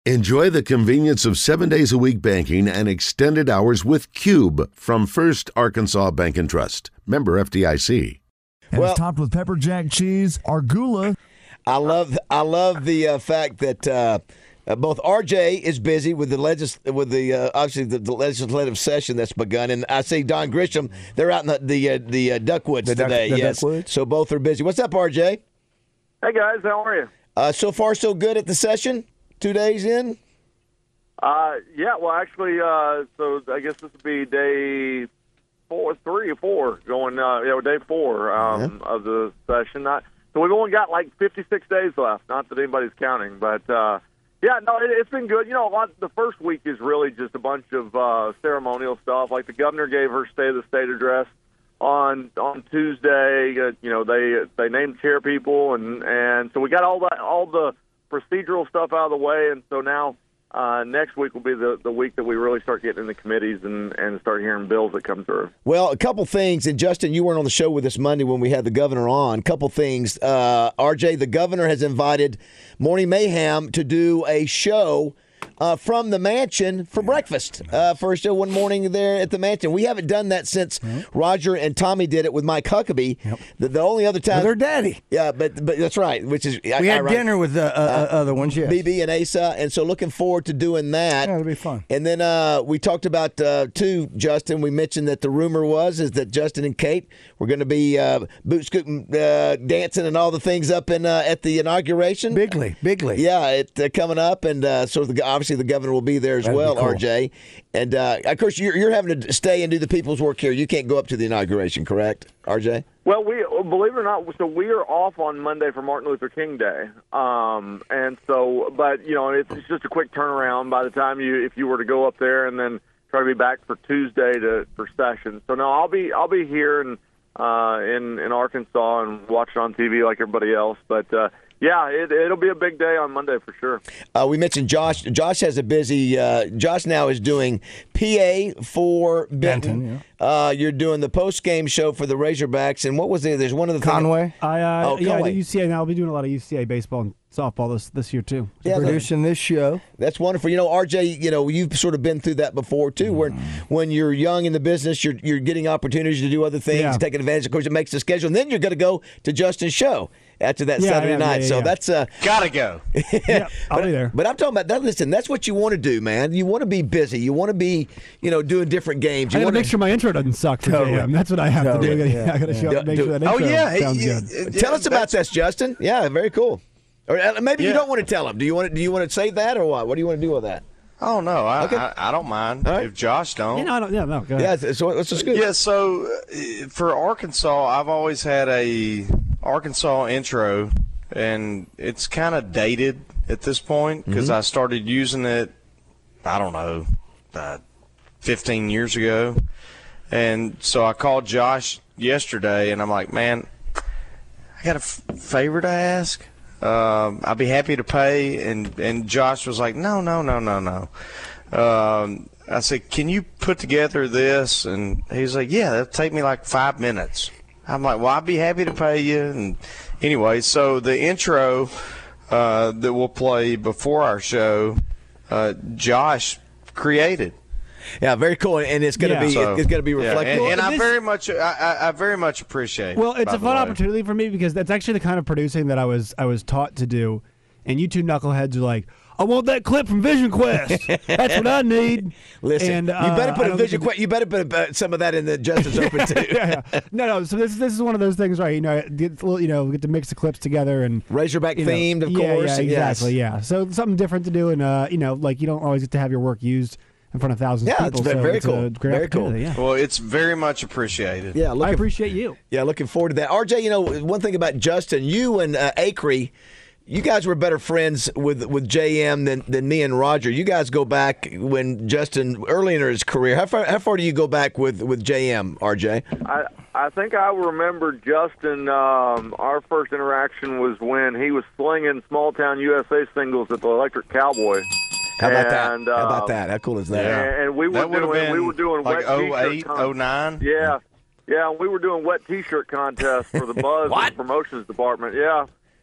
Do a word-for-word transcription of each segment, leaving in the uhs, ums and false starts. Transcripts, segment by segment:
Enjoy the convenience of seven days a week banking and extended hours with Cube from First Arkansas Bank and Trust. Member F D I C. And Well- it's topped with pepper jack cheese, arugula. I love I love the uh, fact that uh, uh, both R J is busy with the legis- with the uh, obviously the, the legislative session that's begun, and I see Don Grisham. They're out in the the, uh, the uh, Duckwoods The duck- today. the yes, Duckwoods? so both are busy. What's up, R J? Hey guys, how are you? Uh, so far, so good at the session. Two days in. Uh, yeah, well, actually, uh, so I guess this would be day four, three or four, going, uh, you know, day four um, Yeah. of the session. Not, so we've only got like fifty-six days left. Not that anybody's counting, but uh, yeah, no, it, it's been good. You know, a lot. The first week is really just a bunch of uh, ceremonial stuff. Like the governor gave her State of the State address on on Tuesday. Uh, you know, they they named chair people, and and so we got all that all the procedural stuff out of the way, and so now. Uh, next week will be the, the week that we really start getting in the committees and, and start hearing bills that come through. Well, a couple things, and Justin, you weren't on the show with us Monday when we had the governor on. Couple things. Uh, R J, the governor has invited Morning Mayhem to do a show uh, from the mansion for breakfast. Uh, for a show one morning there at the mansion. We haven't done that since Roger and Tommy did it with Mike Huckabee. Yep. The, the only other time. With her daddy. Yeah, but but that's right. Which is We had dinner with the uh, uh, other ones, yes. B B and Asa, and so looking forward to doing that. Yeah, it'll be fun. And then uh, we talked about, uh, too, Justin, we mentioned that the rumor was is that Justin and Kate were going to be uh, boot scooting, uh, dancing and all the things up in uh, at the inauguration. Bigly, bigly. Yeah, it uh, coming up, and uh, so the, obviously the governor will be there as That'd be well, cool. R J. And, uh, of course, you're, you're having to stay and do the people's work here. You can't go up to the inauguration, correct, R J? Well, we believe it or not, so we are off on Monday for Martin Luther King Day, um, and so, but you know, it's, it's just a quick turnaround by the time you, if you were to go up there and then try to be back for Tuesday to for session. So no, I'll be I'll be here and uh, in in Arkansas and watch it on T V like everybody else, but. Uh, Yeah, it, it'll be a big day on Monday for sure. Uh, we mentioned Josh. Josh has a busy. Uh, Josh now is doing P A for Benton. Benton, uh, you're doing the post game show for the Razorbacks, and what was it? There's one of the thing- Conway. I uh, Oh, yeah, I Conway. do U C A now. I'll be doing a lot of U C A baseball and softball this this year too. Yeah, that- producing this show. That's wonderful. You know, R J, you know, you've sort of been through that before too. When when you're young in the business, you're you're getting opportunities to do other things, Yeah. taking advantage. Of course, it makes the schedule, and then you're going to go to Justin's show after that Yeah, Saturday yeah, night. yeah, yeah, so yeah. that's uh, Gotta go. Yeah, I'll be there. But I'm talking about that. Listen, that's what you want to do, man. You want to be busy. You want to be, you know, doing different games. You I got to wanna- make sure my intro doesn't suck for Totally. J M. That's what I have to do. Totally, I gotta, yeah. I got to show up Yeah, and make do- sure that Oh, intro yeah. sounds yeah, good. yeah, Tell us about that's- this, Justin. Yeah, very cool. Or uh, maybe you Yeah. don't want to tell them. Do you want to? Do you want to say that or what? What do you want to do with that? Oh, no, I, Okay. I, I don't mind All right. if Josh don't. You know, I don't. Yeah, no. Go Yeah. ahead. So let's just go. Yeah, so uh, for Arkansas, I've always had a Arkansas intro, and it's kind of dated at this point because I started using it, I don't know, uh, fifteen years ago. And so I called Josh yesterday, and I'm like, man, I got a f- favor to ask. Um, I'd be happy to pay. And, and Josh was like, no, no, no, no, no. Um, I said, can you put together this? And he's like, yeah, that'll take me like five minutes. I'm like, well, I'd be happy to pay you. And anyway, so the intro uh, that we'll play before our show, uh, Josh created. Yeah, very cool, and it's gonna Yeah. be So, it's gonna be yeah, reflective. and, and I This- very much, I, I, I very much appreciate. Well, it, it's by a the fun way. opportunity for me because that's actually the kind of producing that I was I was taught to do. And you two knuckleheads are like, I want that clip from Vision Quest. That's what I need. Listen, And, you uh, better put I a don't vision. think Que- you better put uh, some of that in the Justice Open too. yeah, yeah. No, no. So this this is one of those things, right? You know, get, a little- you know, we get to mix the clips together and Razorback you know, themed, of yeah, course. Yeah, yes. exactly. Yeah. So something different to do, and uh, you know, like you don't always get to have your work used in front of thousands Yeah, of it's people. ve- so very it's cool. A great Very cool. opportunity, Yeah. Well, it's very much appreciated. Yeah, I looking, appreciate you. yeah, looking forward to that. R J, you know, one thing about Justin, you and uh, Acree, you guys were better friends with with J M than, than me and Roger. You guys go back when Justin early in his career. How far how far do you go back with, with J M, R J? I I think I remember Justin. Um, our first interaction was when he was slinging Small Town U S A singles at the Electric Cowboy. How about And, that? How about uh, that? How cool is that? Yeah. And, and we were That would have doing been we were doing like wet oh t-shirt eight, con- oh nine. Yeah, yeah, we were doing wet T-shirt contests for the Buzz What? and promotions department. Yeah,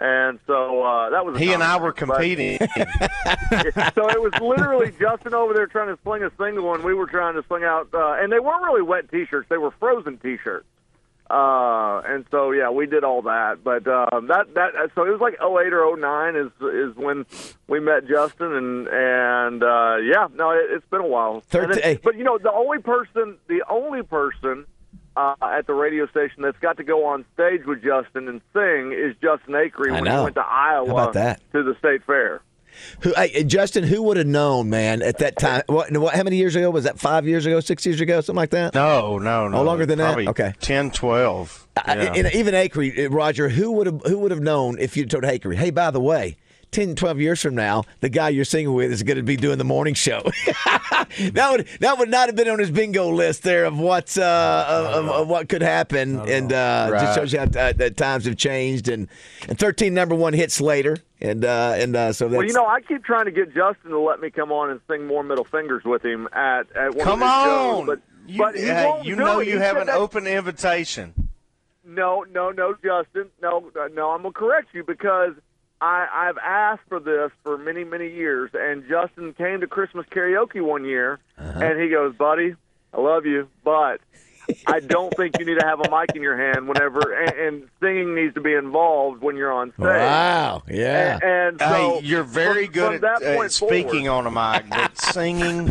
And so uh, that was a he and I contest, were competing. But, so it was literally Justin over there trying to sling a single, and we were trying to sling out. Uh, and they weren't really wet T-shirts; they were frozen T-shirts. Uh, and so yeah, we did all that. But uh, that that so it was like oh eight or oh nine is is when we met Justin, and and uh, yeah, no, it, it's been a while. thirteen Then, but you know, the only person, the only person. Uh, at the radio station that's got to go on stage with Justin and sing is Justin Acree when he went to Iowa How about that? to the state fair. Who, hey, Justin, who would have known, man, at that time? What, what? How many years ago? Was that five years ago, six years ago, something like that? No, no, no. Oh, longer than Probably that? Okay. ten, twelve. Yeah. I, and even Acree, Roger, who would have who would have known if you told Acree, hey, by the way, ten, twelve years from now, the guy you're singing with is going to be doing the morning show. that would that would not have been on his bingo list there of what's uh, of, of what could happen, and uh, right. just shows you how uh, the times have changed. And, and thirteen number one hits later, and uh, and uh, so that's. Well, you know, I keep trying to get Justin to let me come on and sing more Middle Fingers with him at at one come of his on, shows, but you, but he hey, won't you do know it. you He have said an that- open invitation. No, no, no, Justin. No, no, I'm going to correct you because I, I've asked for this for many, many years, and Justin came to Christmas karaoke one year, uh-huh. and he goes, buddy, I love you, but I don't think you need to have a mic in your hand whenever, and, and singing needs to be involved when you're on stage. Wow, yeah. And, and so hey, you're very from, good from at uh, speaking forward, on a mic, but singing.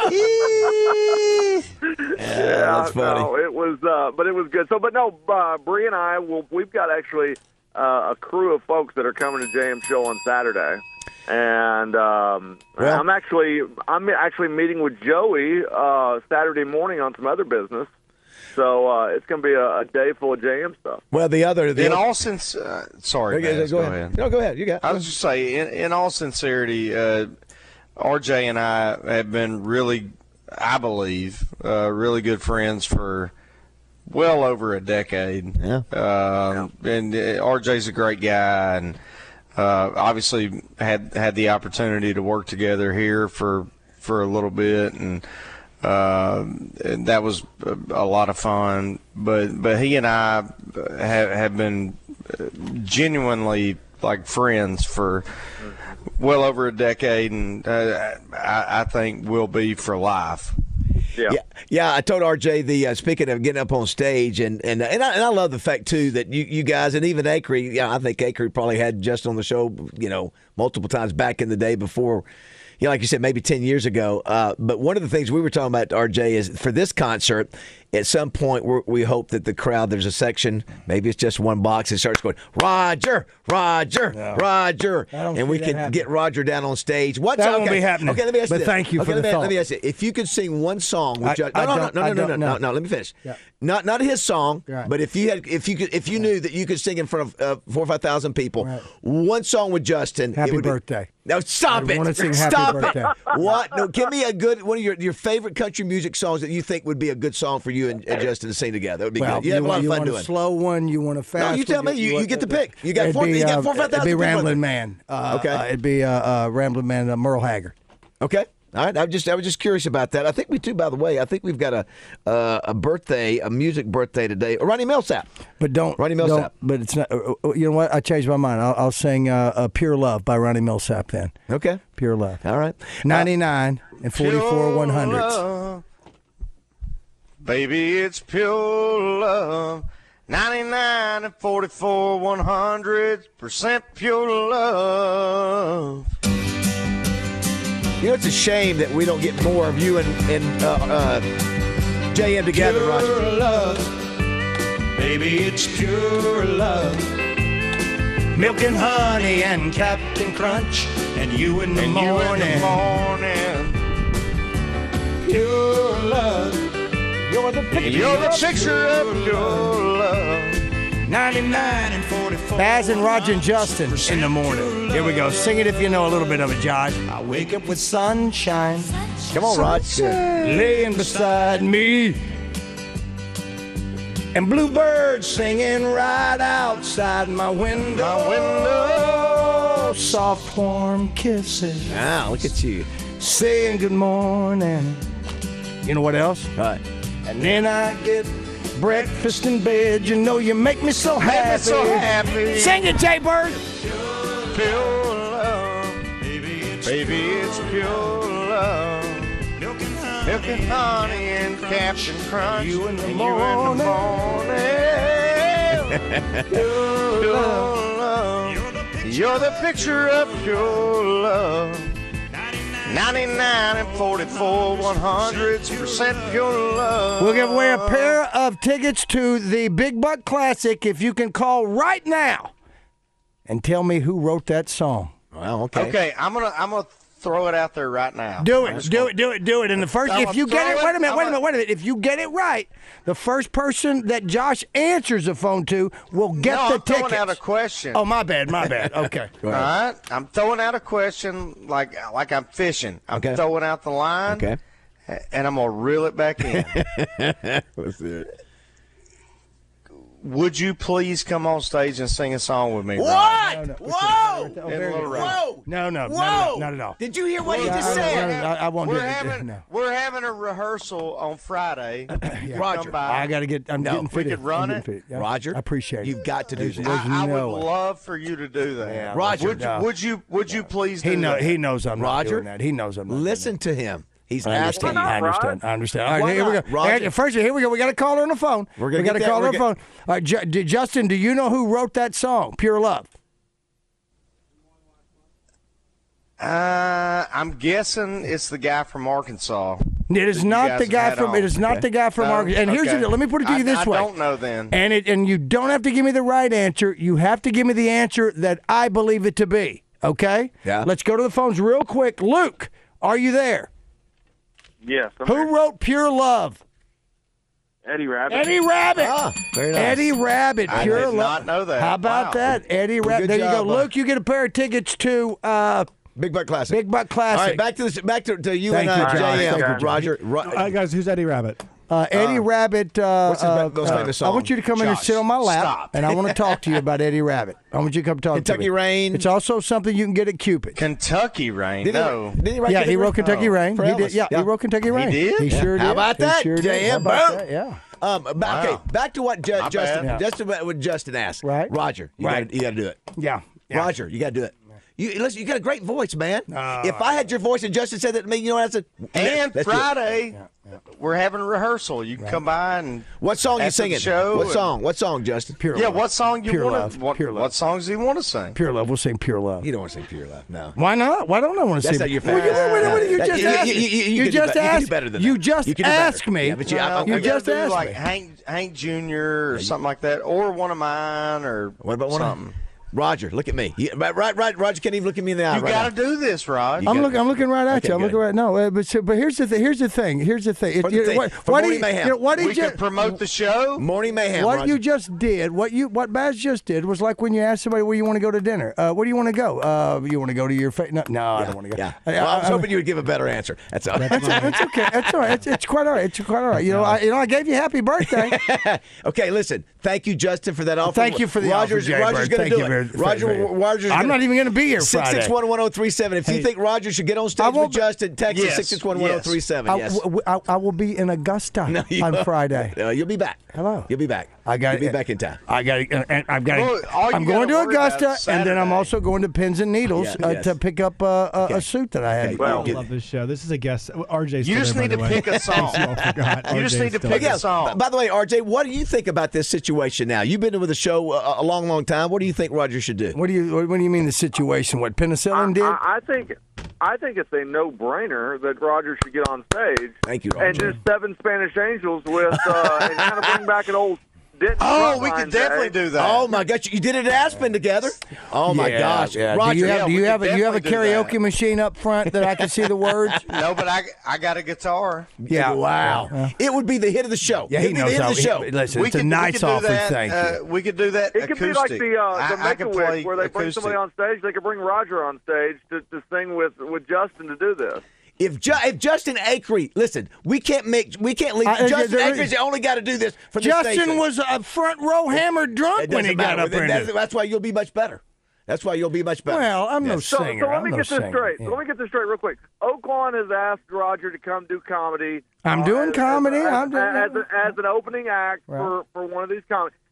yeah, that's funny. No, it was, uh, but it was good. So, but no, uh, Bree and I will. We've got actually uh, a crew of folks that are coming to J M Show on Saturday, and um, well, I'm actually I'm actually meeting with Joey uh, Saturday morning on some other business. So uh, it's going to be a, a day full of J M stuff. Well, the other, the in other, all since, uh, sorry, okay, Baz, go, go ahead. ahead. No, go ahead. You got. I was just saying, in, in all sincerity, uh, R J and I have been really, I believe, uh, really good friends for well over a decade. Yeah. Um, yeah. And uh, R J's a great guy, and uh, obviously had had the opportunity to work together here for for a little bit, and. Uh, and that was a, a lot of fun, but but he and I have have been genuinely like friends for well over a decade, and uh, I, I think will be for life. Yeah. yeah, yeah. I told R J the uh, speaking of getting up on stage, and and and I, and I love the fact too that you, you guys and even Acree. Yeah, I think Acree probably had just on the show, you know, multiple times back in the day before. You know, like you said, maybe ten years ago. Uh, but one of the things we were talking about, R J, is for this concert, at some point we're, we hope that the crowd, there's a section, maybe it's just one box, it starts going, Roger, Roger, no. Roger. And we can happening. get Roger down on stage. What's that okay. won't be happening. Okay, let me ask but you this. thank you okay, for let the me, thought. Let me ask you, if you could sing one song with I, Justin. I No, no, don't, no, no, I no, no, don't no, know. no, no, let me finish. Yeah. Not not his song, right. but if you had, if you could, if you knew that you could sing in front of uh, four or five thousand people, right. one song with Justin. Happy it would birthday. Be, no, stop I it. wanna sing stop happy it. birthday. What? No, give me a good one of your, your favorite country music songs that you think would be a good song for you and, and Justin to sing together. That would be well, good. You have a lot want, of you fun want doing. a slow one. You want a fast. No, you tell one, me. You, you, want get to the, pick. You got four. Be, You got uh, four or five thousand. It'd be people. Ramblin' Man. Uh, Okay. Uh, it'd be uh, uh, Ramblin' Man. Uh, Merle Haggard. Okay. All right, I just I was just curious about that. I think we too. By the way, I think we've got a uh, a birthday, a music birthday today. Ronnie Millsap, but don't Ronnie Millsap. Don't, but it's not. Uh, you know what? I changed my mind. I'll, I'll sing uh, uh, "Pure Love" by Ronnie Millsap. Then okay, "Pure Love." All right, ninety-nine uh, and forty-four one hundreds. Baby, it's pure love. ninety-nine and forty-four one hundred percent pure love. You know, it's a shame that we don't get more of you and, and uh, uh, J M together, pure Roger. Love. Baby, it's pure love. Milk and honey and Captain Crunch and you in the and morning. You in the morning. Pure love. You're the picture, You're the picture of pure love. ninety-nine and forty-four. Baz and Roger and Justin in the morning. Here we go. Sing it if you know a little bit of it, Josh. I wake up with sunshine. Come on, Roger. Laying beside me. And bluebirds singing right outside my window. My window. Soft, warm kisses. Ah, look at you. Saying good morning. You know what else? All right. And then I get breakfast in bed. You know you make me so happy. Make me so happy. Sing it, Jay Bird. pure love. Baby, it's Baby, it's pure love. milk and honey. Milk and honey and Captain Crunch. You in the and morning. You in the morning. Pure love. You're the picture, You're the picture of pure love. ninety-nine and forty-four, one hundred percent pure love. We'll give away a pair of tickets to the Big Buck Classic if you can call right now and tell me who wrote that song. Well, okay. Okay, I'm gonna I'm gonna throw it out there right now. Do I'm it, just do gonna- it, do it, do it. And the first, I'm if gonna you get throw it, it. wait a minute, I'm wait a gonna- minute, wait a minute. If you get it right, the first person that Josh answers the phone to will get no, the I'm tickets. throwing out a question. Oh, my bad, my bad. Okay. All right, I'm throwing out a question like like I'm fishing. I'm Okay. throwing out the line. Okay. And I'm gonna reel it back in. Let's do it. Would you please come on stage and sing a song with me? Ryan? What? No, no. Whoa! Oh, In very Little good. Rock. Whoa! No, no, Whoa! not at all, not at all. Did you hear what he Yeah, just I- said? I- I won't we're do it. having No. we're having a rehearsal on Friday. You Roger, come by. I got to get, I'm No, getting we fitted. could run I'm it. getting fitted. Yeah. Roger, I appreciate it. You've got to do There's- this. there's I, I no would way. love for you to do that. Yeah, Roger, would, no. would you would you please do He know, that? he knows I'm not Roger, doing that. He knows I'm not Listen to him. He's doing that. I asking understand. you. I understand. I understand. All right, Why here we not? go. Roger. Hey, First, here we go. We got a caller on the phone. We're gonna we got get a that- caller we're on the phone. All right, Ju- d- Justin, do you know who wrote that song, Pure Love? Uh, I'm guessing it's the guy from Arkansas. It is that you not guys the have guy had from. on. It is not the guy from No? Arkansas. And here's Okay. the. Let me put it to you I- this I way. don't know then. And it and you don't have to give me the right answer. You have to give me the answer that I believe it to be. Okay? Yeah. Let's go to the phones real quick. Luke, are you there? Yes. I'm Who here. wrote Pure Love? Eddie Rabbit. Eddie Rabbit. Ah, very nice. Eddie Rabbit. I Pure did Love. not know that. How about Wow. that? Eddie Rabbit. good There you job, go. uh, Luke, you get a pair of tickets to uh, Big Buck Classic. Big Buck Classic. All right, back to this, back to, to you Thank and you, uh, Josh. J M. Thank you, Roger. Ro- All right, guys, who's Eddie Rabbit? Uh, Eddie Rabbit. Uh, what's his uh, most uh, famous I want song? you to come in and Josh, sit on my lap, stop. and I want to talk to you about Eddie Rabbit. I want you to come talk to Kentucky me. Rain. It's also something you can get at Cupid. Kentucky Rain. Did no. he, did he write Yeah, Kentucky he wrote Rain? Kentucky Oh, Rain. for He Elvis. did. Yeah, he wrote Kentucky Rain. did? He sure did. How about He that, sure did. J M? How about Boom. that? Yeah. Um, ba- Wow. Okay, back to what Ju- Not Justin, bad. just about what Justin asked. Right. Roger, you Right. got you got to do it. Yeah. Yeah. Roger, you got to do it. You listen. You got a great voice, man. if I had your voice and Justin said that to me, you know what I said? And Let's do it. Friday, we're having a rehearsal. You can come by and What song you after the singing? show what and- song? What song, Justin? Pure yeah. Love. What song you Pure want Love. to? What, Pure Love. what songs do you want to sing? Pure Love. We'll sing Pure Love. You don't want to sing Pure Love, no. Why not? Why don't I want to That's sing? not your Well, you, favorite. wait, wait, wait, you That- just you- asked. you- you- you You can do just better. You can do asked. better than You that. just You can do better. asked me. Yeah, but you- I- Well, I- You we I- gotta just do asked like me. Hank Hank Junior or something like that, or one of mine, or What about one something. of Roger? Look at me. You, right, right, right. Roger can't even look at me in the eye. You right got to now. do this, Rod. You I'm got looking. it. I'm looking right at Okay, you. I'm good. looking right. No, uh, but so, but here's the thing. Here's the thing. Here's the thing. It- For the you- thing. what For what do Morning you, Mayhem. you know, what did we you could promote the show. Morning Mayhem. What Roger. you just did, what you what Baz just did was like when you ask somebody where you want to go to dinner. Uh, where do you want to go? Uh, you want to go to your fa- no, no, I don't want to go. Yeah. I, Well, I was I- hoping you would give a better answer. That's all. That's, that's okay. That's all right. It's, it's quite all right. It's quite all right. You know, I, you know, I gave you happy birthday. Okay, listen. Thank you, Justin, for that offer. Thank you for the Roger's, offer, Jay Roger's Bird. going to Thank do you it. very- Roger, very- very- Roger's I'm gonna, not even going to be here six Friday. six one, one oh three seven. If you Hey. think Roger should get on I stage won't with be- Justin, text Yes. six six one, one oh three seven. I, Yes. w- I, I will be in Augusta No, you on won't. Friday. Uh, you'll be back. Hello. You'll be back. I got You'll be back in time. I got. And I've got. Well, all you I'm going gotta to worry about Augusta, is and then I'm Saturday. also going to Pins and Needles Yeah, uh, yes. to pick up uh, a, Okay. a suit that I had. Okay. Well, I love this show. This is a guest. R J's You still just there, need by to the way. pick a song. You all forgot. You just R J's need to still pick there. a Yeah. song. By the way, R J, what do you think about this situation now? You've been with the show a, a long, long time. What do you think Roger should do? What do you What do you mean the situation? What penicillin I, did? I, I think I think it's a no-brainer that Roger should get on stage Thank you, and Roger. do Seven Spanish Angels with uh, and kind of bring back an old. Denton Oh, we Frontline could definitely day. do that. Oh my gosh, you did it at Aspen together. Oh my Yeah, gosh, yeah. Roger. Do you have, yeah, do you we have, could a, do you have a definitely do karaoke that. machine up front that I can see the words? No, but I I got a guitar. Yeah. Wow. Yeah. It would be the hit of the show. Yeah, he It'd be knows the hit how. of the show. He, listen, we it's could, a we nice could do offer. that, Thank uh, you. We could do that It could be like acoustic. the uh, I, the I could Make-A-Wish play where they bring acoustic. somebody on stage. They could bring Roger on stage to, to sing with with Justin to do this. If, Ju- if Justin Acree, listen, we can't make, we can't leave. I- Justin there- Acree's only got to do this for the Justin station. was a front row hammered drunk It when he doesn't got matter. up there. That's, that's why you'll be much better. That's why you'll be much better. Well, I'm no Yes. So, singer. so let I'm me no get this singer. straight. Yeah. So let me get this straight real quick. Oaklawn has asked Roger to come do comedy. I'm uh, doing as, comedy. As, I'm doing- as, as, as an opening act Right. for, for one of these comedy.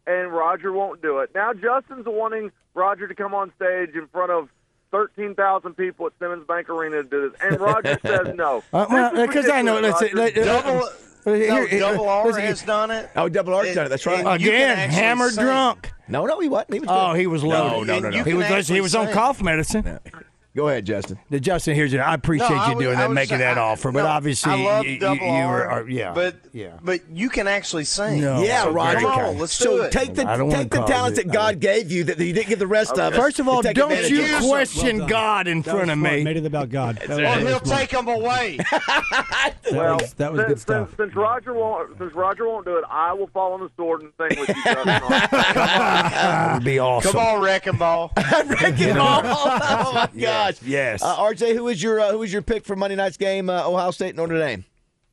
and Roger won't do it. Now Justin's wanting Roger to come on stage in front of thirteen thousand people at Simmons Bank Arena to do this, and Roger says no. Uh, well, because I know. Let's say, let, uh, Double, no, here, here, Double R listen, has done it. Oh, Double R's It- done it. That's right. and you can again, actually hammered sing. drunk. No, no, he wasn't. He was Oh, good. he was loaded. No, no, no, no. You He can was he actually was on sing. cough medicine. Go ahead, Justin. The Justin, here's your. I appreciate No, I you was- doing I that, was making saying- that offer, but no, obviously I love you, you, Double you were, R, are, yeah, but yeah. but you can actually sing. No. Yeah, Oh, Roger. Come okay. on, let's so do it. take the I don't wanna take the cause talents it. that God gave you that you didn't give the rest of us. First of all, and take don't advantage you of it. question Well done. God in That front was of smart. me. Made it about God. That was Or really he'll smart. take them away. That Well, was, that was since, good stuff. Since, since Roger won't, since Roger won't do it, I will fall on the sword and sing with you. Justin. That would be awesome. Come on, Wrecking Ball. Wrecking Ball. Oh my gosh. Yes. Uh, R J, who is your uh, who is your pick for Monday night's game? Uh, Ohio State, Notre Dame.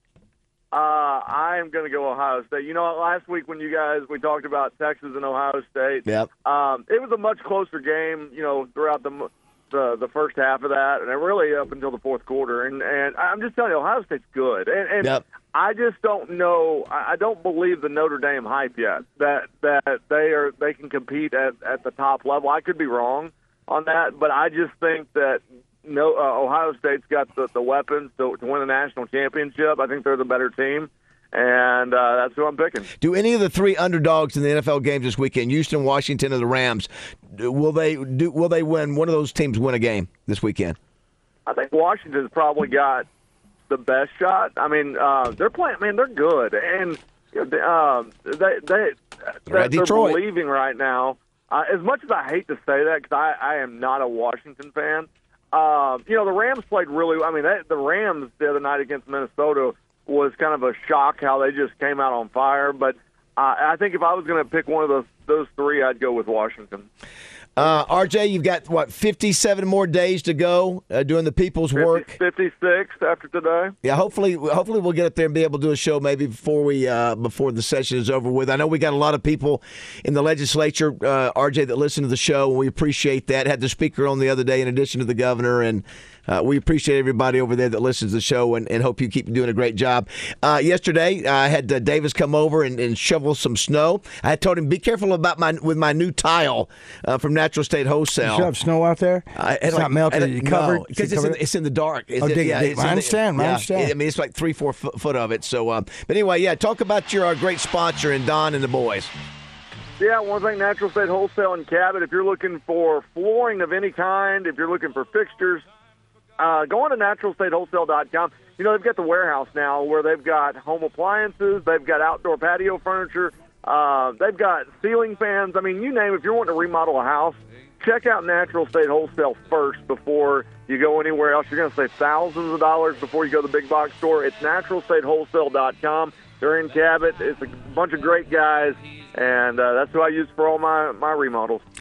Uh, I am going to go Ohio State. You know, last week when you guys we talked about Texas and Ohio State, Yep. um, it was a much closer game. You know, throughout the the the first half of that, and it really up until the fourth quarter. And and I'm just telling you, Ohio State's good. And, and Yep. I just don't know. I I don't believe the Notre Dame hype yet. That that they are they can compete at at the top level. I could be wrong on that, but I just think that. No, uh, Ohio State's got the, the weapons to, to win a national championship. I think they're the better team, and uh, that's who I'm picking. Do any of the three underdogs in the N F L games this weekend, Houston, Washington, or the Rams, will they do? Will they win? One of those teams win a game this weekend? I think Washington's probably got the best shot. I mean, uh, they're playing. Man, they're good, and you know, um, they they They're they're, at Detroit. believing right now. Uh, as much as I hate to say that, because I, I am not a Washington fan. Um, you know, the Rams played really. I mean, they, the Rams the other night against Minnesota was kind of a shock how they just came out on fire. But uh, I think if I was going to pick one of those those three, I'd go with Washington. Uh, R J, you've got what fifty-seven more days to go uh, doing the people's work. fifty-six after today. Yeah, hopefully, hopefully we'll get up there and be able to do a show maybe before we uh, before the session is over with. I know we got a lot of people in the legislature, uh, R J, that listen to the show, and we appreciate that. Had the speaker on the other day in addition to the governor, and uh, we appreciate everybody over there that listens to the show, and, and hope you keep doing a great job. Uh, yesterday, I had uh, Davis come over and, and shovel some snow. I told him be careful about my with my new tile uh, from Natural State Wholesale. You should have snow out there. I- It's not melted. You covered because you it's, in- covered it? it's in the dark. It's Oh, in- dig it, yeah, dig it. it's I in the- understand, I yeah, understand. I mean, it's like three, four foot, foot of it. So, um, but anyway, yeah. Talk about your uh, great sponsor and Don and the boys. Yeah, I want to thank Natural State Wholesale in Cabot. If you're looking for flooring of any kind, if you're looking for fixtures, uh, go on to natural state wholesale dot com. You know, they've got the warehouse now where they've got home appliances, they've got outdoor patio furniture, uh, they've got ceiling fans. I mean, you name it. If you're wanting to remodel a house, check out Natural State Wholesale first before you go anywhere else. You're going to save thousands of dollars before you go to the big box store. It's natural state wholesale dot com. They're in Cabot. It's a bunch of great guys, and uh, that's who I use for all my, my remodels.